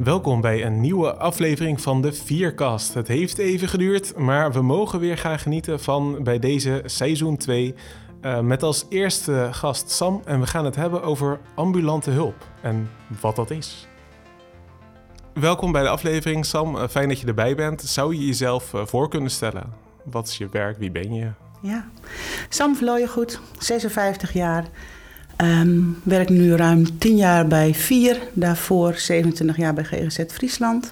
Welkom bij een nieuwe aflevering van de Vierkast. Het heeft even geduurd, maar we mogen weer gaan genieten van bij deze seizoen 2... met als eerste gast Sam en we gaan het hebben over ambulante hulp en wat dat is. Welkom bij de aflevering Sam, fijn dat je erbij bent. Zou je jezelf voor kunnen stellen? Wat is je werk, wie ben je? Ja, Sam Vlooijengoed, 56 jaar. Werk nu ruim 10 jaar bij VIER, daarvoor 27 jaar bij GGZ Friesland.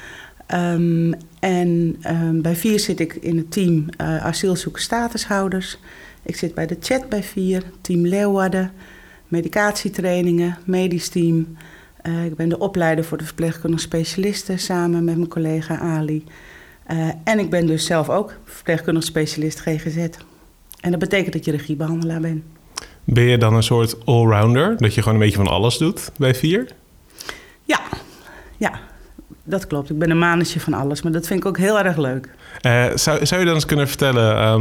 Bij VIER zit ik in het team asielzoekers statushouders. Ik zit bij de chat bij VIER, team Leeuwarden, medicatietrainingen, medisch team. Ik ben de opleider voor de verpleegkundige specialisten samen met mijn collega Ali. En ik ben dus zelf ook verpleegkundige specialist GGZ. En dat betekent dat je regiebehandelaar bent. Ben je dan een soort allrounder, dat je gewoon een beetje van alles doet bij VIER? Ja, dat klopt. Ik ben een manetje van alles, maar dat vind ik ook heel erg leuk. Zou je dan eens kunnen vertellen,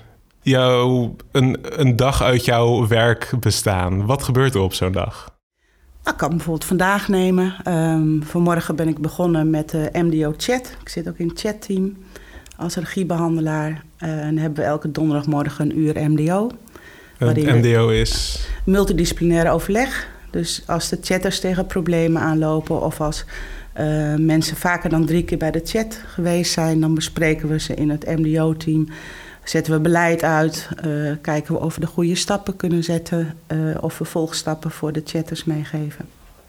een dag uit jouw werk bestaan? Wat gebeurt er op zo'n dag? Ik kan bijvoorbeeld vandaag nemen. Vanmorgen ben ik begonnen met de MDO Chat. Ik zit ook in het chatteam als regiebehandelaar. En hebben we elke donderdagmorgen een uur MDO. MDO is? Multidisciplinair overleg. Dus als de chatters tegen problemen aanlopen of als mensen vaker dan 3 keer bij de chat geweest zijn, dan bespreken we ze in het MDO-team. Zetten we beleid uit, kijken we of we de goede stappen kunnen zetten, of vervolgstappen voor de chatters meegeven.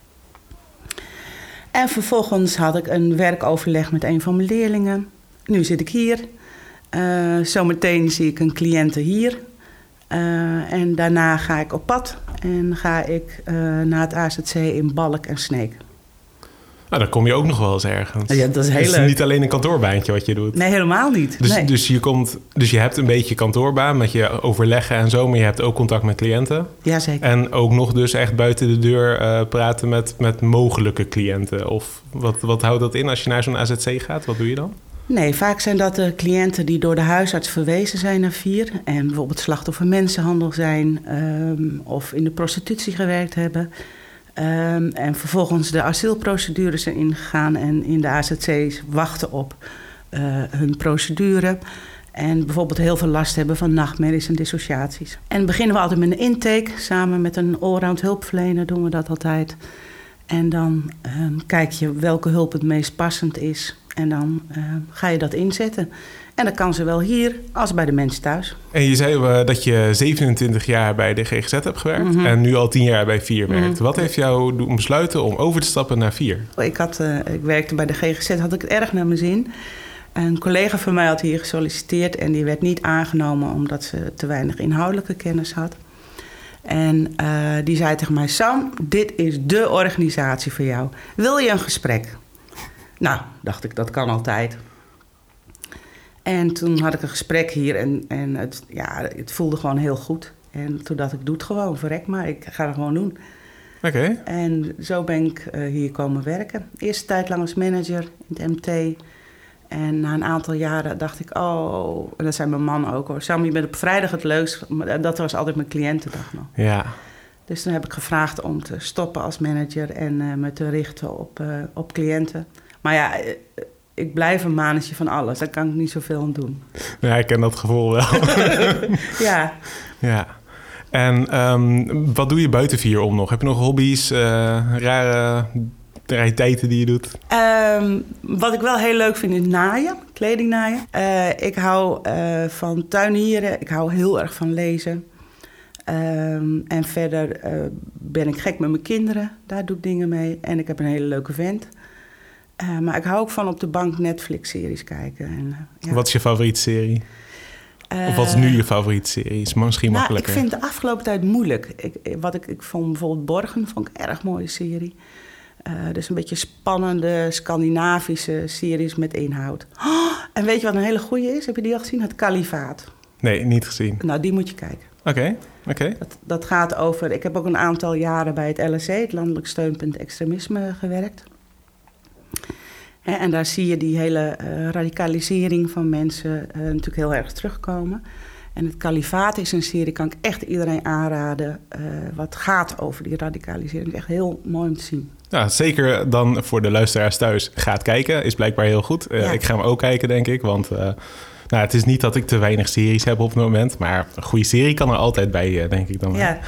En vervolgens had ik een werkoverleg met een van mijn leerlingen. Nu zit ik hier. Zometeen zie ik een cliënte hier. En daarna ga ik op pad en ga ik naar het AZC in Balk en Sneek. Nou, dan kom je ook nog wel eens ergens. Ja, dat is heel leuk. Het is niet alleen een kantoorbaantje wat je doet. Nee, helemaal niet. Dus je hebt een beetje kantoorbaan met je overleggen en zo, maar je hebt ook contact met cliënten. Jazeker. En ook nog dus echt buiten de deur praten met mogelijke cliënten. Of wat houdt dat in als je naar zo'n AZC gaat? Wat doe je dan? Nee, vaak zijn dat de cliënten die door de huisarts verwezen zijn naar VIER. En bijvoorbeeld slachtoffer mensenhandel zijn of in de prostitutie gewerkt hebben. En vervolgens de asielprocedures zijn ingegaan en in de AZC's wachten op hun procedure. En bijvoorbeeld heel veel last hebben van nachtmerries en dissociaties. En beginnen we altijd met een intake. Samen met een allround hulpverlener doen we dat altijd. En dan kijk je welke hulp het meest passend is. En dan ga je dat inzetten. En dat kan zowel hier als bij de mensen thuis. En je zei dat je 27 jaar bij de GGZ hebt gewerkt. Mm-hmm. En nu al 10 jaar bij VIER werkt. Mm-hmm. Wat heeft jou doen besluiten om over te stappen naar VIER? Ik werkte bij de GGZ, had ik het erg naar mijn zin. Een collega van mij had hier gesolliciteerd en die werd niet aangenomen omdat ze te weinig inhoudelijke kennis had. En die zei tegen mij: Sam, dit is dé organisatie voor jou. Wil je een gesprek? Nou, dacht ik, dat kan altijd. En toen had ik een gesprek hier en het voelde gewoon heel goed. En toen dacht ik, doe het gewoon, verrek maar, ik ga het gewoon doen. Oké. En zo ben ik hier komen werken. Eerste tijd lang als manager in het MT. En na een aantal jaren dacht ik, en dat zei mijn man ook hoor, Sam, je bent op vrijdag het leukst. Maar dat was altijd mijn cliëntendag nog. Ja. Dus toen heb ik gevraagd om te stoppen als manager en me te richten op cliënten. Maar ja, ik blijf een manetje van alles. Daar kan ik niet zoveel aan doen. Ja, ik ken dat gevoel wel. Ja. Ja. En wat doe je buiten VIER om nog? Heb je nog hobby's, rare tijden die je doet? Wat ik wel heel leuk vind is naaien, kleding naaien. Ik hou van tuinieren. Ik hou heel erg van lezen. En verder ben ik gek met mijn kinderen. Daar doe ik dingen mee. En ik heb een hele leuke vent. Maar ik hou ook van op de bank Netflix-series kijken. En, ja. Wat is je favoriete serie? Of wat is nu je favoriete serie? Is misschien makkelijker. Ik vind de afgelopen tijd moeilijk. Ik vond bijvoorbeeld Borgen vond ik een erg mooie serie. Dus een beetje spannende Scandinavische series met inhoud. Oh, en weet je wat een hele goeie is? Heb je die al gezien? Het Kalifaat. Nee, niet gezien. Nou, die moet je kijken. Oké. Dat gaat over... Ik heb ook een aantal jaren bij het LSC, het Landelijk Steunpunt Extremisme, gewerkt. En daar zie je die hele radicalisering van mensen natuurlijk heel erg terugkomen. En Het Kalifaat is een serie, kan ik echt iedereen aanraden, wat gaat over die radicalisering. Het is echt heel mooi om te zien. Ja, zeker dan voor de luisteraars thuis. Gaat kijken, is blijkbaar heel goed. Ik ga hem ook kijken, denk ik. Want het is niet dat ik te weinig series heb op het moment. Maar een goede serie kan er altijd bij, denk ik dan. Ja.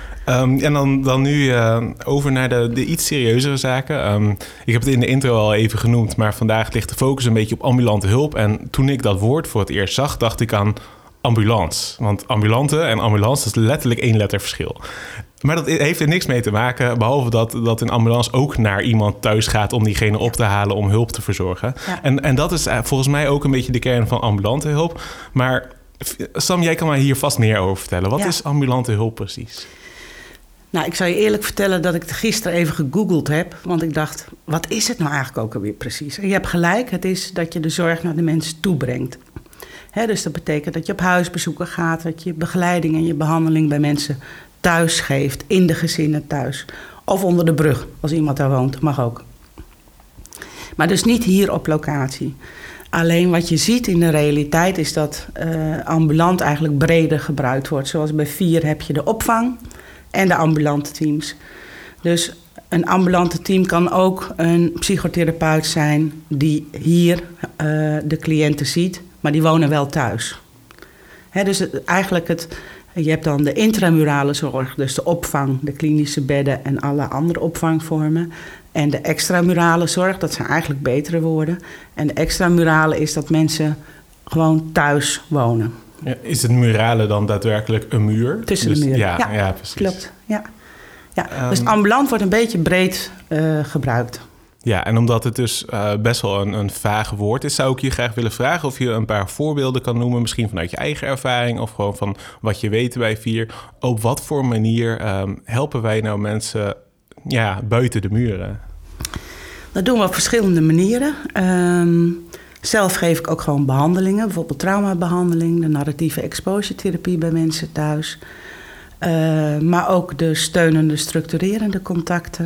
En dan nu over naar de iets serieuzere zaken. Ik heb het in de intro al even genoemd. Maar vandaag ligt de focus een beetje op ambulante hulp. En toen ik dat woord voor het eerst zag, dacht ik aan ambulance. Want ambulante en ambulance is letterlijk 1 letter verschil. Maar dat heeft er niks mee te maken, behalve dat een ambulance ook naar iemand thuis gaat om diegene op te halen om hulp te verzorgen. Ja. En dat is volgens mij ook een beetje de kern van ambulante hulp. Maar Sam, jij kan mij hier vast meer over vertellen. Wat is ambulante hulp precies? Nou, ik zal je eerlijk vertellen dat ik het gisteren even gegoogeld heb. Want ik dacht, wat is het nou eigenlijk ook alweer precies? En je hebt gelijk, het is dat je de zorg naar de mensen toebrengt. Dus dat betekent dat je op huisbezoeken gaat, dat je begeleiding en je behandeling bij mensen thuis geeft, in de gezinnen thuis. Of onder de brug, als iemand daar woont, mag ook. Maar dus niet hier op locatie. Alleen wat je ziet in de realiteit is dat ambulant eigenlijk breder gebruikt wordt. Zoals bij 4 heb je de opvang en de ambulante teams. Dus een ambulante team kan ook een psychotherapeut zijn die hier de cliënten ziet, maar die wonen wel thuis. Dus je hebt dan de intramurale zorg, dus de opvang, de klinische bedden en alle andere opvangvormen. En de extramurale zorg, dat zijn eigenlijk betere woorden. En de extramurale is dat mensen gewoon thuis wonen. Ja, is het murale dan daadwerkelijk een muur? Tussen de muren, ja, precies. Klopt, ja. Dus ambulant wordt een beetje breed gebruikt. Ja, en omdat het dus best wel een vaag woord is, zou ik je graag willen vragen of je een paar voorbeelden kan noemen, misschien vanuit je eigen ervaring of gewoon van wat je weet bij 4. Op wat voor manier helpen wij nou mensen buiten de muren? Dat doen we op verschillende manieren. Zelf geef ik ook gewoon behandelingen, bijvoorbeeld traumabehandeling, de narratieve exposure therapie bij mensen thuis. Maar ook de steunende, structurerende contacten.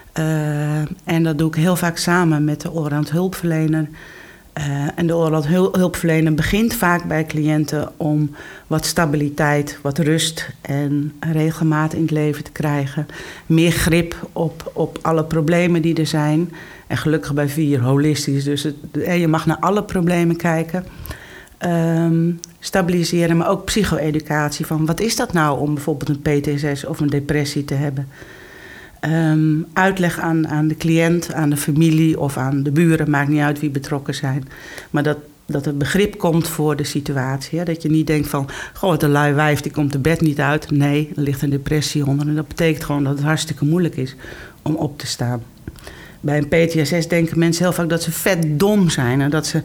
En dat doe ik heel vaak samen met de allround hulpverlener. En de allround hulpverlener begint vaak bij cliënten om wat stabiliteit, wat rust en regelmaat in het leven te krijgen. Meer grip op alle problemen die er zijn. En gelukkig bij 4 holistisch, dus je mag naar alle problemen kijken. Stabiliseren, maar ook psycho-educatie van wat is dat nou om bijvoorbeeld een PTSS of een depressie te hebben. Uitleg aan de cliënt, aan de familie of aan de buren, maakt niet uit wie betrokken zijn. Maar dat er begrip komt voor de situatie. Hè? Dat je niet denkt van, goh, de lui wijf die komt de bed niet uit. Nee, er ligt een depressie onder. En dat betekent gewoon dat het hartstikke moeilijk is om op te staan. Bij een PTSS denken mensen heel vaak dat ze vet dom zijn. En dat ze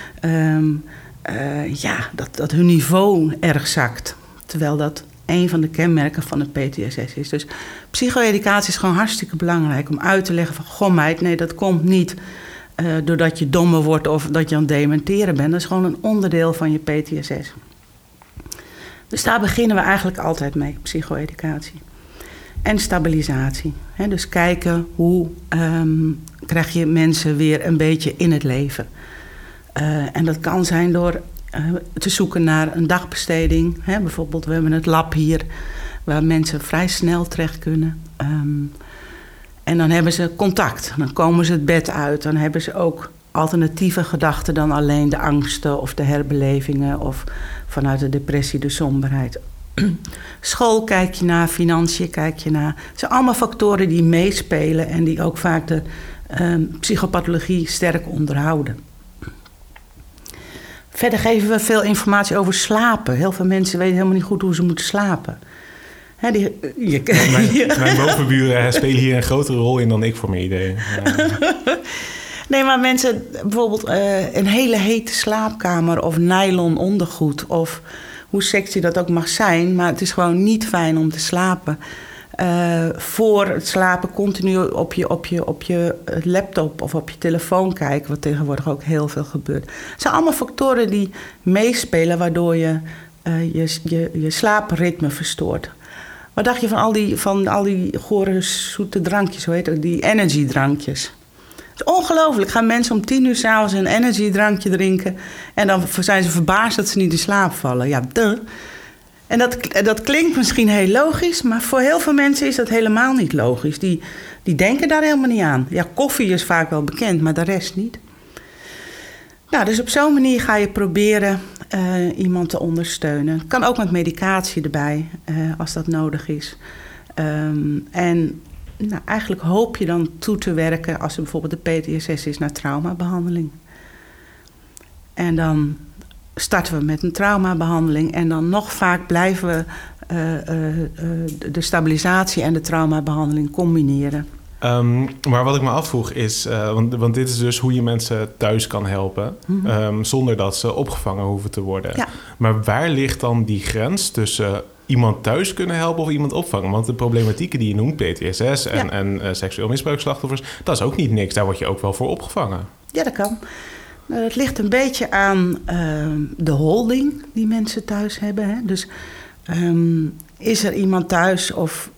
dat hun niveau erg zakt. Terwijl dat een van de kenmerken van het PTSS is. Dus psycho-educatie is gewoon hartstikke belangrijk om uit te leggen van, goh meid, nee, dat komt niet doordat je dommer wordt of dat je aan het dementeren bent. Dat is gewoon een onderdeel van je PTSS. Dus daar beginnen we eigenlijk altijd mee, psycho-educatie. En stabilisatie. Dus kijken hoe krijg je mensen weer een beetje in het leven. En dat kan zijn door te zoeken naar een dagbesteding. Bijvoorbeeld, we hebben het lab hier, waar mensen vrij snel terecht kunnen. En dan hebben ze contact. Dan komen ze het bed uit. Dan hebben ze ook alternatieve gedachten dan alleen de angsten of de herbelevingen of vanuit de depressie de somberheid. School kijk je naar, financiën kijk je naar. Het zijn allemaal factoren die meespelen en die ook vaak de psychopathologie sterk onderhouden. Verder geven we veel informatie over slapen. Heel veel mensen weten helemaal niet goed hoe ze moeten slapen. Mijn bovenburen spelen hier een grotere rol in dan ik voor mijn idee. Nee, maar mensen, bijvoorbeeld een hele hete slaapkamer of nylon ondergoed of hoe sexy dat ook mag zijn, maar het is gewoon niet fijn om te slapen. Voor het slapen continu op je laptop of op je telefoon kijken, wat tegenwoordig ook heel veel gebeurt. Het zijn allemaal factoren die meespelen, waardoor je slaapritme verstoort. Wat dacht je van al die gore zoete drankjes, hoe heet dat? Die energy drankjes. Het is ongelooflijk. Gaan mensen om 10:00 s'avonds een energiedrankje drinken en dan zijn ze verbaasd dat ze niet in slaap vallen. Ja, duh. En dat klinkt misschien heel logisch, maar voor heel veel mensen is dat helemaal niet logisch. Die denken daar helemaal niet aan. Ja, koffie is vaak wel bekend, maar de rest niet. Nou, dus op zo'n manier ga je proberen iemand te ondersteunen. Het kan ook met medicatie erbij, als dat nodig is. En eigenlijk hoop je dan toe te werken, als er bijvoorbeeld de PTSS is, naar traumabehandeling. En dan starten we met een traumabehandeling en dan nog vaak blijven we de stabilisatie en de traumabehandeling combineren. Maar wat ik me afvroeg is, want dit is dus hoe je mensen thuis kan helpen, zonder dat ze opgevangen hoeven te worden. Ja. Maar waar ligt dan die grens tussen iemand thuis kunnen helpen of iemand opvangen? Want de problematieken die je noemt, PTSS en seksueel misbruikslachtoffers, dat is ook niet niks. Daar word je ook wel voor opgevangen. Ja, dat kan. Het ligt een beetje aan de holding die mensen thuis hebben. Hè? Dus is er iemand thuis of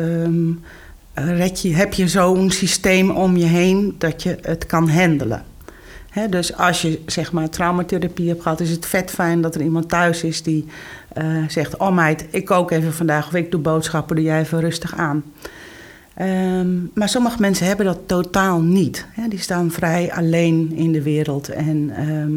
heb je zo'n systeem om je heen dat je het kan handelen? Hè? Dus als je zeg maar traumatherapie hebt gehad, is het vet fijn dat er iemand thuis is die zegt: oh meid, ik kook even vandaag of ik doe boodschappen, doe jij even rustig aan. Maar sommige mensen hebben dat totaal niet. Hè? Die staan vrij alleen in de wereld en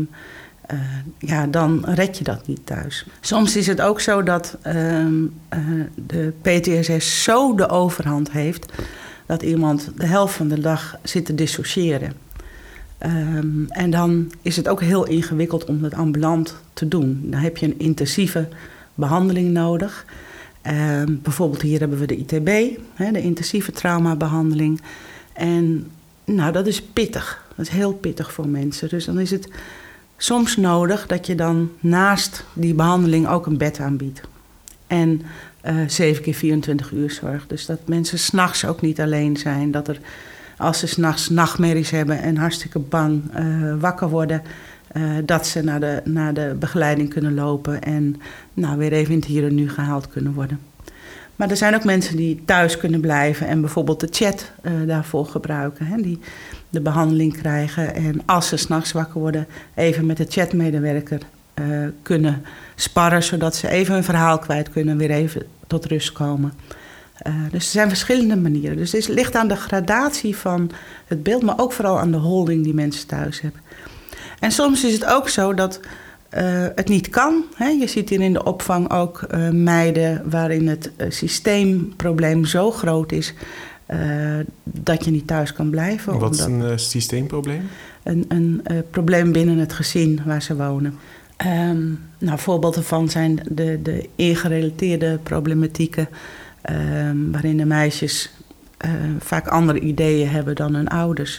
dan red je dat niet thuis. Soms is het ook zo dat de PTSS zo de overhand heeft dat iemand de helft van de dag zit te dissociëren. En dan is het ook heel ingewikkeld om het ambulant te doen. Dan heb je een intensieve behandeling nodig. Bijvoorbeeld hier hebben we de ITB, de intensieve traumabehandeling. En dat is pittig. Dat is heel pittig voor mensen. Dus dan is het soms nodig dat je dan naast die behandeling ook een bed aanbiedt. En 7 keer 24 uur zorg. Dus dat mensen 's nachts ook niet alleen zijn. Dat er, als ze 's nachts nachtmerries hebben en hartstikke bang wakker worden, dat ze naar de begeleiding kunnen lopen en weer even in het hier en nu gehaald kunnen worden. Maar er zijn ook mensen die thuis kunnen blijven en bijvoorbeeld de chat daarvoor gebruiken. Hè, die de behandeling krijgen en als ze 's nachts wakker worden, even met de chatmedewerker kunnen sparren, zodat ze even hun verhaal kwijt kunnen, weer even tot rust komen. Dus er zijn verschillende manieren. Dus het ligt aan de gradatie van het beeld, maar ook vooral aan de holding die mensen thuis hebben. En soms is het ook zo dat het niet kan. Hè? Je ziet hier in de opvang ook meiden waarin het systeemprobleem zo groot is dat je niet thuis kan blijven. Wat is een systeemprobleem? Een probleem binnen het gezin waar ze wonen. Voorbeelden van zijn de ingerelateerde problematieken, waarin de meisjes vaak andere ideeën hebben dan hun ouders.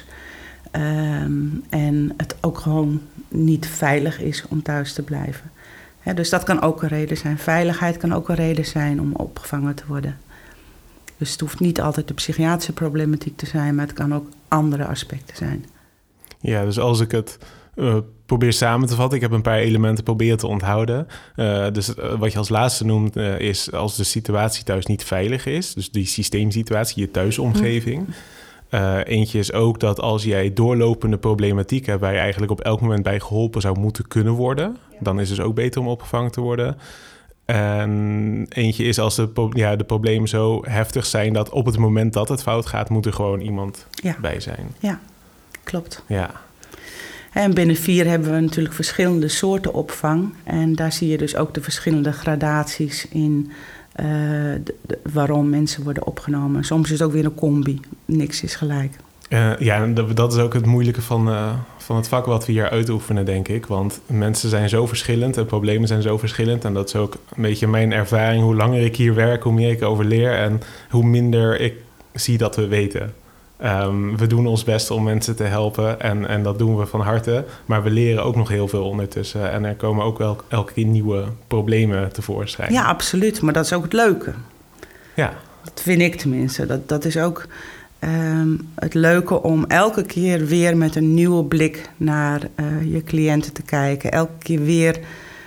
En het ook gewoon niet veilig is om thuis te blijven. Dus dat kan ook een reden zijn. Veiligheid kan ook een reden zijn om opgevangen te worden. Dus het hoeft niet altijd de psychiatrische problematiek te zijn, maar het kan ook andere aspecten zijn. Ja, dus als ik het probeer samen te vatten, ik heb een paar elementen proberen te onthouden. Dus wat je als laatste noemt is als de situatie thuis niet veilig is, dus die systeemsituatie, je thuisomgeving. Eentje is ook dat als jij doorlopende problematiek hebt waar je eigenlijk op elk moment bij geholpen zou moeten kunnen worden, dan is het dus ook beter om opgevangen te worden. En eentje is als de problemen zo heftig zijn dat op het moment dat het fout gaat, moet er gewoon iemand bij zijn. Ja, klopt. Ja. En binnen 4 hebben we natuurlijk verschillende soorten opvang. En daar zie je dus ook de verschillende gradaties in waarom mensen worden opgenomen. Soms is het ook weer een combi. Niks is gelijk. Dat is ook het moeilijke van het vak wat we hier uitoefenen, denk ik. Want mensen zijn zo verschillend en problemen zijn zo verschillend. En dat is ook een beetje mijn ervaring. Hoe langer ik hier werk, hoe meer ik over leer en hoe minder ik zie dat we weten. We doen ons best om mensen te helpen en dat doen we van harte. Maar we leren ook nog heel veel ondertussen. En er komen ook wel elke keer nieuwe problemen tevoorschijn. Ja, absoluut. Maar dat is ook het leuke. Ja. Dat vind ik tenminste. Dat is ook het leuke om elke keer weer met een nieuwe blik naar je cliënten te kijken. Elke keer weer.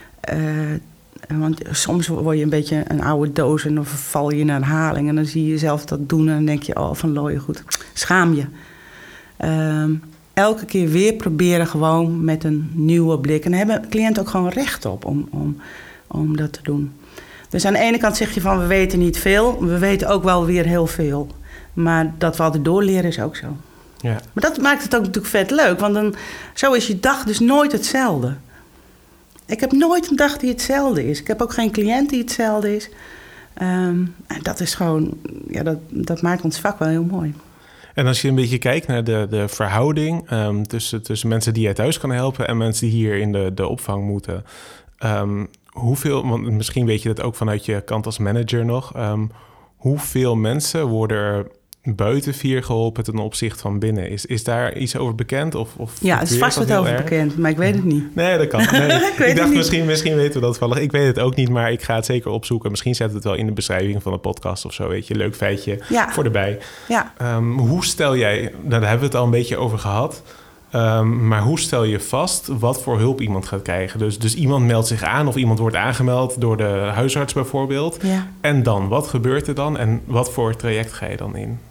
Want soms word je een beetje een oude doos en dan val je in herhaling. En dan zie je jezelf dat doen en dan denk je, van looien goed, schaam je. Elke keer weer proberen gewoon met een nieuwe blik. En daar hebben cliënten ook gewoon recht op om dat te doen. Dus aan de ene kant zeg je van we weten niet veel. We weten ook wel weer heel veel. Maar dat we altijd doorleren is ook zo. Ja. Maar dat maakt het ook natuurlijk vet leuk. Want zo is je dag dus nooit hetzelfde. Ik heb nooit een dag die hetzelfde is. Ik heb ook geen cliënt die hetzelfde is. Dat is gewoon... Ja, dat maakt ons vak wel heel mooi. En als je een beetje kijkt naar de verhouding tussen mensen die jij thuis kan helpen en mensen die hier in de opvang moeten. Hoeveel, want misschien weet je dat ook vanuit je kant als manager nog. Hoeveel mensen worden er buiten 4 geholpen ten opzichte van binnen? Is daar iets over bekend? Of ja, het is vast wat over bekend, maar ik weet het niet. Nee, dat kan. Nee. ik dacht misschien weten we dat toevallig. Ik weet het ook niet, maar ik ga het zeker opzoeken. Misschien zet het wel in de beschrijving van de podcast of zo. Weet je, leuk feitje voor erbij. Ja. Hoe stel jij, nou, daar hebben we het al een beetje over gehad. Maar hoe stel je vast wat voor hulp iemand gaat krijgen? Dus iemand meldt zich aan of iemand wordt aangemeld door de huisarts bijvoorbeeld. Ja. En dan, wat gebeurt er dan en wat voor traject ga je dan in?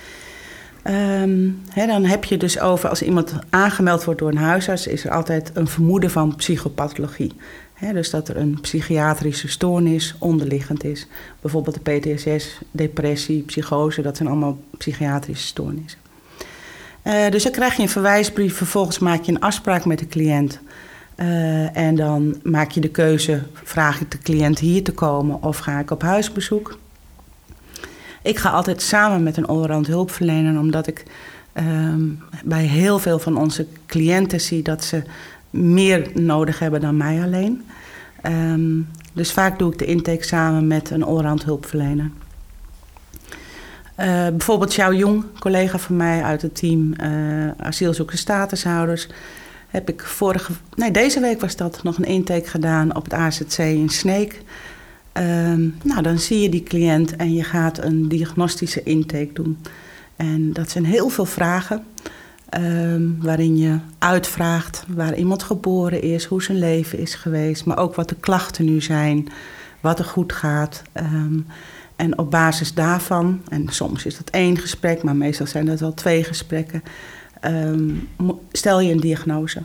Dan heb je dus over, als iemand aangemeld wordt door een huisarts, is er altijd een vermoeden van psychopathologie. Dus dat er een psychiatrische stoornis onderliggend is. Bijvoorbeeld de PTSS, depressie, psychose, dat zijn allemaal psychiatrische stoornissen. Dus dan krijg je een verwijsbrief, vervolgens maak je een afspraak met de cliënt. En dan maak je de keuze, vraag ik de cliënt hier te komen of ga ik op huisbezoek. Ik ga altijd samen met een allround hulpverlener, omdat ik bij heel veel van onze cliënten zie dat ze meer nodig hebben dan mij alleen. Dus vaak doe ik de intake samen met een allround hulpverlener. Bijvoorbeeld Xiao Jong, collega van mij uit het team asielzoekers statushouders, heb ik deze week was dat nog een intake gedaan op het AZC in Sneek. Dan zie je die cliënt en je gaat een diagnostische intake doen. En dat zijn heel veel vragen waarin je uitvraagt waar iemand geboren is, hoe zijn leven is geweest, maar ook wat de klachten nu zijn, wat er goed gaat. En op basis daarvan, en soms is dat 1 gesprek, maar meestal zijn dat wel 2 gesprekken, stel je een diagnose.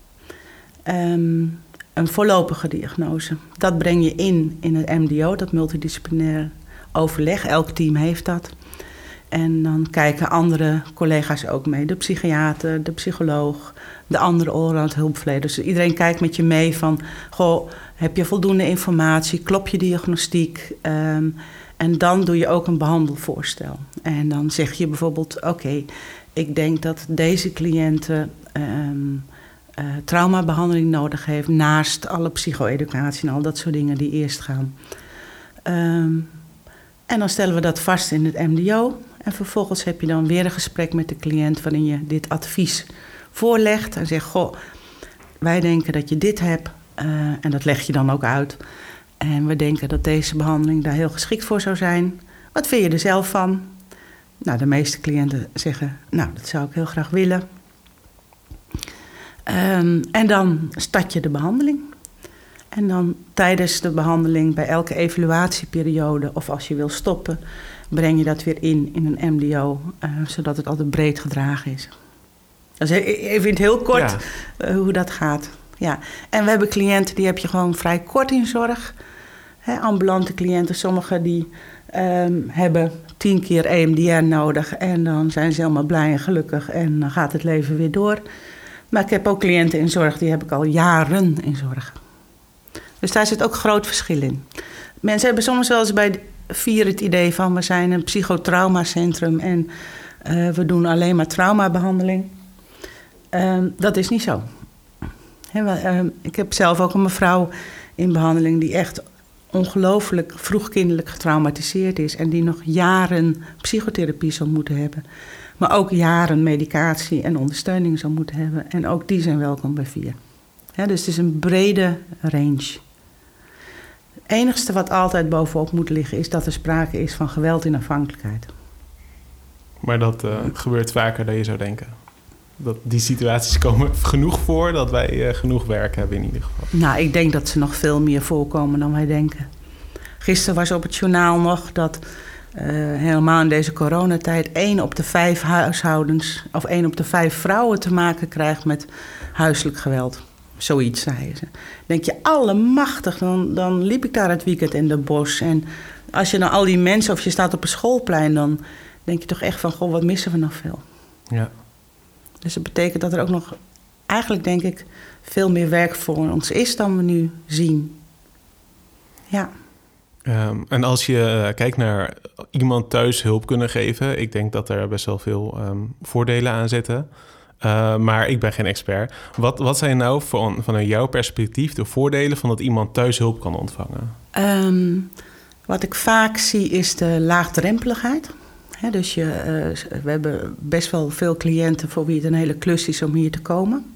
Een voorlopige diagnose. Dat breng je in het MDO, dat multidisciplinair overleg. Elk team heeft dat. En dan kijken andere collega's ook mee. De psychiater, de psycholoog, de andere allround hulpverleners. Dus iedereen kijkt met je mee van, goh, heb je voldoende informatie? Klopt je diagnostiek? En dan doe je ook een behandelvoorstel. En dan zeg je bijvoorbeeld, oké, ik denk dat deze cliënten traumabehandeling nodig heeft, naast alle psycho-educatie en al dat soort dingen die eerst gaan. En dan stellen we dat vast in het MDO. En vervolgens heb je dan weer een gesprek met de cliënt waarin je dit advies voorlegt en zegt, goh, wij denken dat je dit hebt. En dat leg je dan ook uit. En we denken dat deze behandeling daar heel geschikt voor zou zijn. Wat vind je er zelf van? Nou, de meeste cliënten zeggen, nou, dat zou ik heel graag willen. En dan start je de behandeling. En dan tijdens de behandeling, bij elke evaluatieperiode, of als je wil stoppen, breng je dat weer in een MDO, zodat het altijd breed gedragen is. Dus even in het heel kort hoe dat gaat. Ja. En we hebben cliënten, die heb je gewoon vrij kort in zorg. Ambulante cliënten, sommigen die hebben 10 keer EMDR nodig en dan zijn ze helemaal blij en gelukkig en dan gaat het leven weer door. Maar ik heb ook cliënten in zorg, die heb ik al jaren in zorg. Dus daar zit ook groot verschil in. Mensen hebben soms wel eens bij 4 het idee van, we zijn een psychotraumacentrum en we doen alleen maar traumabehandeling. Dat is niet zo. Ik heb zelf ook een mevrouw in behandeling die echt ongelooflijk vroegkindelijk getraumatiseerd is en die nog jaren psychotherapie zal moeten hebben. Maar ook jaren medicatie en ondersteuning zal moeten hebben. En ook die zijn welkom bij 4. Dus het is een brede range. Het enigste wat altijd bovenop moet liggen is dat er sprake is van geweld in afhankelijkheid. Maar dat gebeurt vaker dan je zou denken? Die situaties komen genoeg voor dat wij genoeg werk hebben in ieder geval? Nou, ik denk dat ze nog veel meer voorkomen dan wij denken. Gisteren was op het journaal nog dat helemaal in deze coronatijd 1 op de 5 huishoudens of 1 op de 5 vrouwen te maken krijgt met huiselijk geweld. Zoiets, zei ze. Denk je, allemachtig, dan liep ik daar het weekend in de bos. En als je dan al die mensen, of je staat op een schoolplein, dan denk je toch echt van, goh, wat missen we nog veel. Ja. Dus dat betekent dat er ook nog, eigenlijk denk ik, veel meer werk voor ons is dan we nu zien. Ja. En als je kijkt naar iemand thuis hulp kunnen geven, ik denk dat er best wel veel voordelen aan zitten. Maar ik ben geen expert. Wat zijn nou vanuit jouw perspectief de voordelen van dat iemand thuis hulp kan ontvangen? Wat ik vaak zie is de laagdrempeligheid. Dus we hebben best wel veel cliënten voor wie het een hele klus is om hier te komen.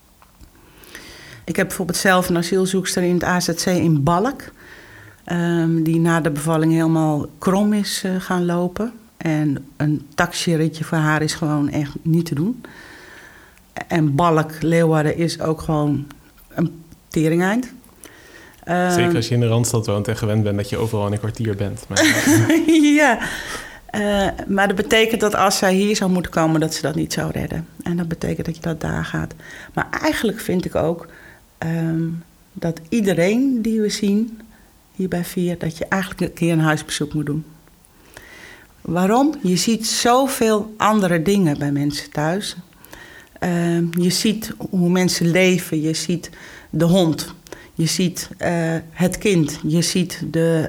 Ik heb bijvoorbeeld zelf een asielzoekster in het AZC in Balk, die na de bevalling helemaal krom is gaan lopen. En een taxiritje voor haar is gewoon echt niet te doen. En Balk, Leeuwarden, is ook gewoon een teringeind. Zeker als je in de Randstad woont en gewend bent dat je overal in een kwartier bent. Maar ja, maar dat betekent dat als zij hier zou moeten komen, dat ze dat niet zou redden. En dat betekent dat je dat daar gaat. Maar eigenlijk vind ik ook dat iedereen die we zien hier bij 4, dat je eigenlijk een keer een huisbezoek moet doen. Waarom? Je ziet zoveel andere dingen bij mensen thuis. Je ziet hoe mensen leven, je ziet de hond, je ziet het kind, je ziet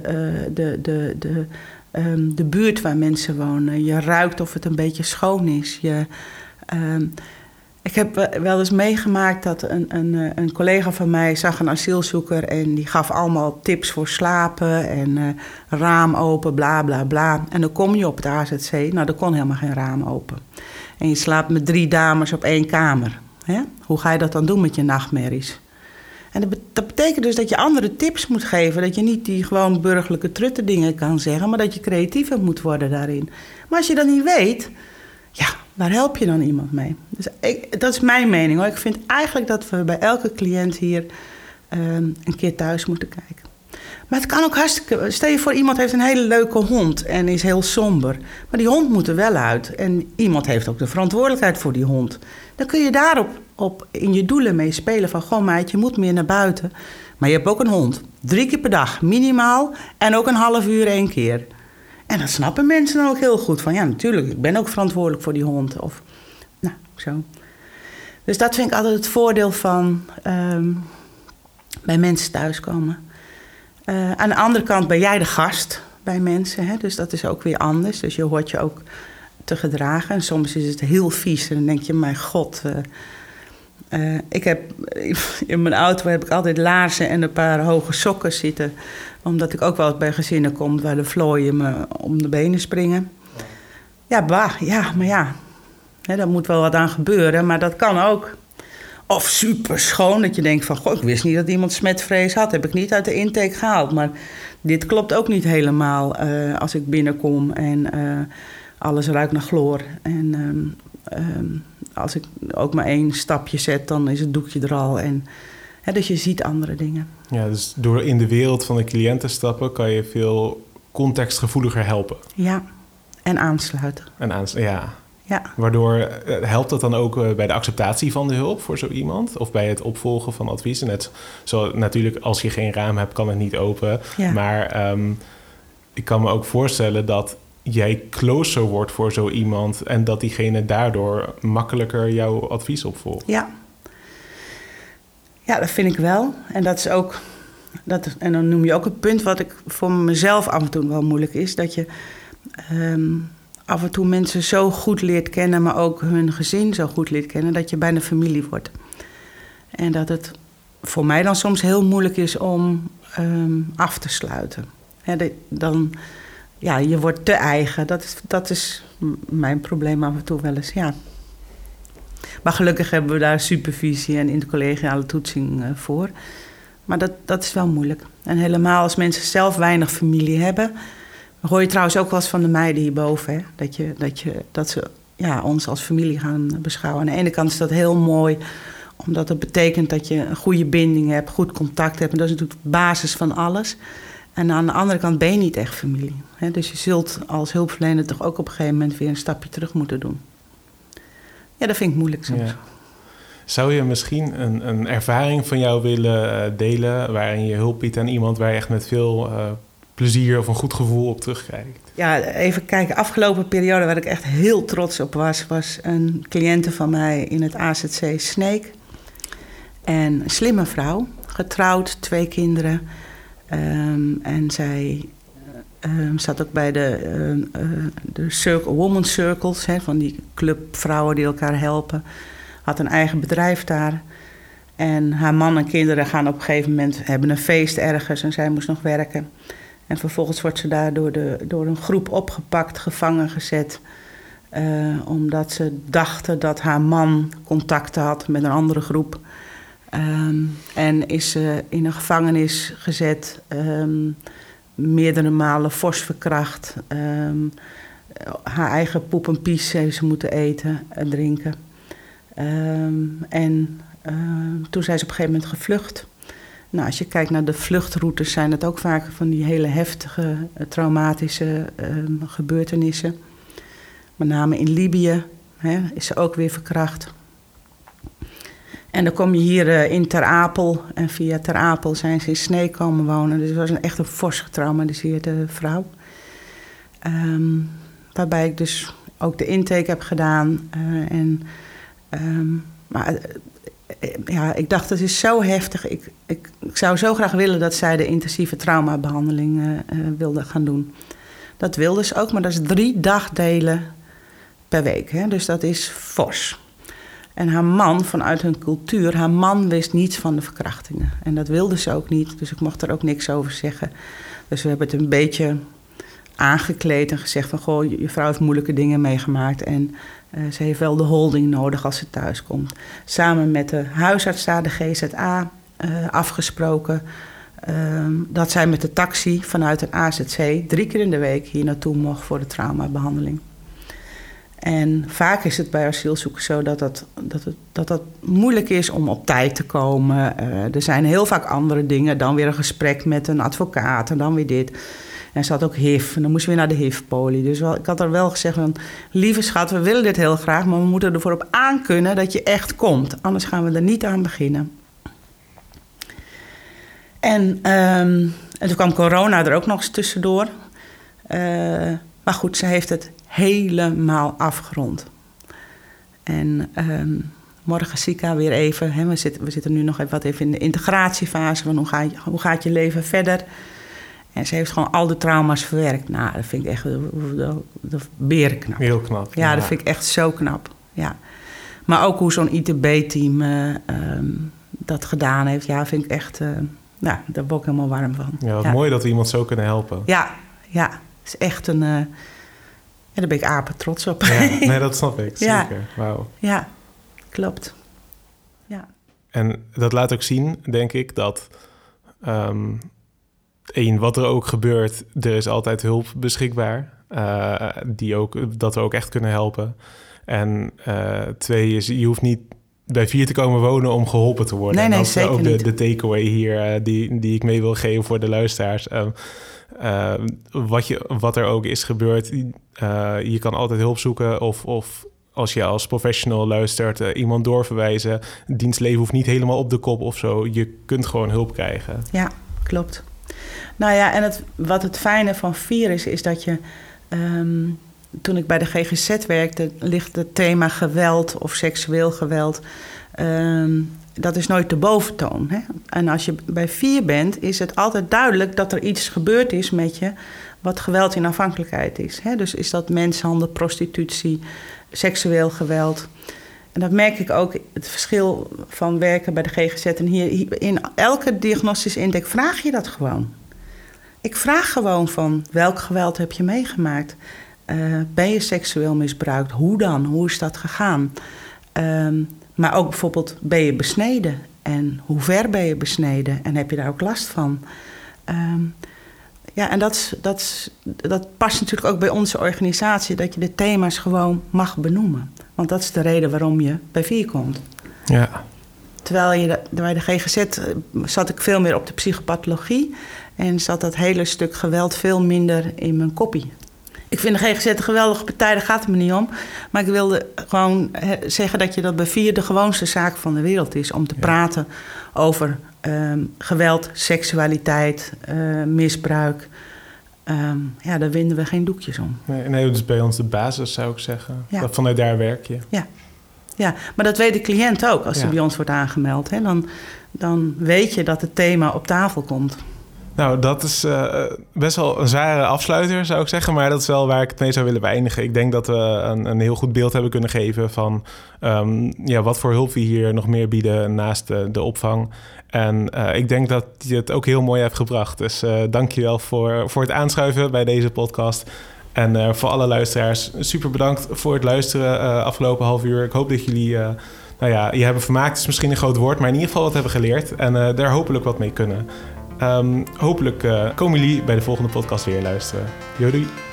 de buurt waar mensen wonen. Je ruikt of het een beetje schoon is. Ik heb wel eens meegemaakt dat een collega van mij zag een asielzoeker en die gaf allemaal tips voor slapen en raam open, bla bla bla. En dan kom je op het AZC, nou er kon helemaal geen raam open. En je slaapt met 3 dames op 1 kamer. Hè? Hoe ga je dat dan doen met je nachtmerries? En dat betekent dus dat je andere tips moet geven. Dat je niet die gewoon burgerlijke trutte dingen kan zeggen, maar dat je creatiever moet worden daarin. Maar als je dat niet weet, ja, waar help je dan iemand mee? Dus dat is mijn mening hoor. Ik vind eigenlijk dat we bij elke cliënt hier een keer thuis moeten kijken. Maar het kan ook hartstikke... Stel je voor, iemand heeft een hele leuke hond en is heel somber. Maar die hond moet er wel uit. En iemand heeft ook de verantwoordelijkheid voor die hond. Dan kun je daarop in je doelen mee spelen van, goh meid, je moet meer naar buiten. Maar je hebt ook een hond. 3 keer per dag, minimaal. En ook een half uur 1 keer. En dat snappen mensen dan ook heel goed. Van ja, natuurlijk, ik ben ook verantwoordelijk voor die hond. Of, nou, zo. Dus dat vind ik altijd het voordeel van bij mensen thuiskomen. Aan de andere kant ben jij de gast bij mensen. Hè? Dus dat is ook weer anders. Dus je hoort je ook te gedragen. En soms is het heel vies. En dan denk je, mijn god. In mijn auto heb ik altijd laarzen en een paar hoge sokken zitten. Omdat ik ook wel eens bij gezinnen kom waar de vlooien me om de benen springen. Ja, maar ja. Daar moet wel wat aan gebeuren. Maar dat kan ook. Of super schoon, dat je denkt van, goh, ik wist niet dat iemand smetvrees had. Heb ik niet uit de intake gehaald. Maar dit klopt ook niet helemaal als ik binnenkom en alles ruikt naar chloor. En als ik ook maar 1 stapje zet, dan is het doekje er al. En, dus je ziet andere dingen. Ja, dus door in de wereld van de cliënt te stappen, kan je veel contextgevoeliger helpen. Ja, en aansluiten. Ja. Waardoor helpt dat dan ook bij de acceptatie van de hulp voor zo iemand? Of bij het opvolgen van adviezen? Net zo natuurlijk, als je geen raam hebt, kan het niet open. Ja. Maar ik kan me ook voorstellen dat jij closer wordt voor zo iemand en dat diegene daardoor makkelijker jouw advies opvolgt. Ja, dat vind ik wel. En dat is ook... en dan noem je ook een punt wat ik voor mezelf af en toe wel moeilijk is. Dat je af en toe mensen zo goed leert kennen, maar ook hun gezin zo goed leert kennen, dat je bijna familie wordt. En dat het voor mij dan soms heel moeilijk is om af te sluiten. Je wordt te eigen. Dat is mijn probleem af en toe wel eens, ja. Maar gelukkig hebben we daar supervisie en intercollegiale toetsing voor. Maar dat is wel moeilijk. En helemaal als mensen zelf weinig familie hebben. Hoor je trouwens ook wel eens van de meiden hierboven. Hè? Dat ze ons als familie gaan beschouwen. Aan de ene kant is dat heel mooi, omdat het betekent dat je een goede binding hebt, goed contact hebt. En dat is natuurlijk de basis van alles. En aan de andere kant ben je niet echt familie. Hè? Dus je zult als hulpverlener toch ook op een gegeven moment weer een stapje terug moeten doen. Ja, dat vind ik moeilijk soms. Ja. Zou je misschien een ervaring van jou willen delen waarin je hulp biedt aan iemand waar je echt met veel plezier of een goed gevoel op terugkijkt? Ja, even kijken. Afgelopen periode waar ik echt heel trots op was een cliënte van mij in het AZC Sneek. En een slimme vrouw, getrouwd, 2 kinderen. En zij zat ook bij de woman circles, hè, van die club vrouwen die elkaar helpen. Had een eigen bedrijf daar. En haar man en kinderen gaan op een gegeven moment, hebben een feest ergens en zij moest nog werken. En vervolgens wordt ze daar door een groep opgepakt, gevangen gezet. Omdat ze dachten dat haar man contacten had met een andere groep. En is ze in een gevangenis gezet, meerdere malen fors verkracht. Haar eigen poep en pies heeft ze moeten eten en drinken. Toen zijn ze op een gegeven moment gevlucht. Nou, als je kijkt naar de vluchtroutes, zijn het ook vaak van die hele heftige, traumatische gebeurtenissen. Met name in Libië is ze ook weer verkracht. En dan kom je hier in Ter Apel. En via Ter Apel zijn ze in Sneek komen wonen. Dus het was echt een fors getraumatiseerde vrouw. Waarbij ik dus ook de intake heb gedaan. Ik dacht, het is zo heftig. Ik zou zo graag willen dat zij de intensieve traumabehandeling wilde gaan doen. Dat wilde ze ook, maar dat is 3 dagdelen per week. Hè? Dus dat is fors. En haar man, vanuit hun cultuur, haar man wist niets van de verkrachtingen. En dat wilde ze ook niet, dus ik mocht er ook niks over zeggen. Dus we hebben het een beetje aangekleed en gezegd van, goh, je vrouw heeft moeilijke dingen meegemaakt en ze heeft wel de holding nodig als ze thuis komt. Samen met de huisarts daar, de GZA, afgesproken dat zij met de taxi vanuit een AZC 3 keer in de week hier naartoe mocht voor de traumabehandeling. En vaak is het bij asielzoekers zo dat moeilijk is om op tijd te komen. Er zijn heel vaak andere dingen. Dan weer een gesprek met een advocaat en dan weer dit. En ze had ook HIV en dan moesten we weer naar de HIV-poli. Dus ik had er wel gezegd van, lieve schat, we willen dit heel graag, maar we moeten ervoor op aankunnen dat je echt komt. Anders gaan we er niet aan beginnen. En toen kwam corona er ook nog eens tussendoor. Maar goed, ze heeft het helemaal afgerond. En morgen zie ik haar weer even. Hè, we zitten nu nog even in de integratiefase van hoe gaat je leven verder. En ze heeft gewoon al de trauma's verwerkt. Nou, dat vind ik echt berenknap. Heel knap. Ja, dat vind ik echt zo knap. Ja. Maar ook hoe zo'n ITB-team dat gedaan heeft. Ja, vind ik echt... daar word ik helemaal warm van. Ja, wat mooi dat we iemand zo kunnen helpen. Ja. Het is echt een... daar ben ik apen trots op. Ja, nee, dat snap ik. Zeker. Ja. Wauw. Ja, klopt. Ja. En dat laat ook zien, denk ik, dat... wat er ook gebeurt, er is altijd hulp beschikbaar. Dat we ook echt kunnen helpen. En 2 is, je hoeft niet bij 4 te komen wonen om geholpen te worden. Nee, dat is zeker ook niet. de takeaway hier die ik mee wil geven voor de luisteraars. Wat er ook is gebeurd, je kan altijd hulp zoeken of als je als professional luistert, iemand doorverwijzen. Dienstleven hoeft niet helemaal op de kop of zo. Je kunt gewoon hulp krijgen. Ja, klopt. Nou ja, en wat het fijne van VIER is dat je... toen ik bij de GGZ werkte, ligt het thema geweld of seksueel geweld... dat is nooit de boventoon. Hè? En als je bij VIER bent, is het altijd duidelijk dat er iets gebeurd is met je... wat geweld in afhankelijkheid is. Hè? Dus is dat mensenhandel, prostitutie, seksueel geweld... En dat merk ik ook, het verschil van werken bij de GGZ en hier. In elke diagnostische intake vraag je dat gewoon. Ik vraag gewoon van, welk geweld heb je meegemaakt? Ben je seksueel misbruikt? Hoe dan? Hoe is dat gegaan? Maar ook bijvoorbeeld, ben je besneden? En hoe ver ben je besneden? En heb je daar ook last van? En dat past natuurlijk ook bij onze organisatie... dat je de thema's gewoon mag benoemen. Want dat is de reden waarom je bij VIER komt. Ja. Terwijl bij de GGZ zat ik veel meer op de psychopathologie. En zat dat hele stuk geweld veel minder in mijn koppie. Ik vind de GGZ een geweldige partij, daar gaat het me niet om. Maar ik wilde gewoon zeggen dat je dat bij 4 de gewoonste zaak van de wereld is. Om te praten over geweld, seksualiteit, misbruik. Daar winden we geen doekjes om. Nee, dat is bij ons de basis, zou ik zeggen. Ja. Dat vanuit daar werk je. Ja, maar dat weet de cliënt ook als hij bij ons wordt aangemeld. Hè? Dan weet je dat het thema op tafel komt. Nou, dat is best wel een zware afsluiter, zou ik zeggen. Maar dat is wel waar ik het mee zou willen beëindigen. Ik denk dat we een heel goed beeld hebben kunnen geven van wat voor hulp we hier nog meer bieden naast de opvang. En ik denk dat je het ook heel mooi hebt gebracht. Dus dank je wel voor het aanschuiven bij deze podcast. En voor alle luisteraars, super bedankt voor het luisteren afgelopen half uur. Ik hoop dat jullie je hebben vermaakt, is misschien een groot woord, maar in ieder geval wat hebben geleerd. En daar hopelijk wat mee kunnen. Hopelijk komen jullie bij de volgende podcast weer luisteren. Doei.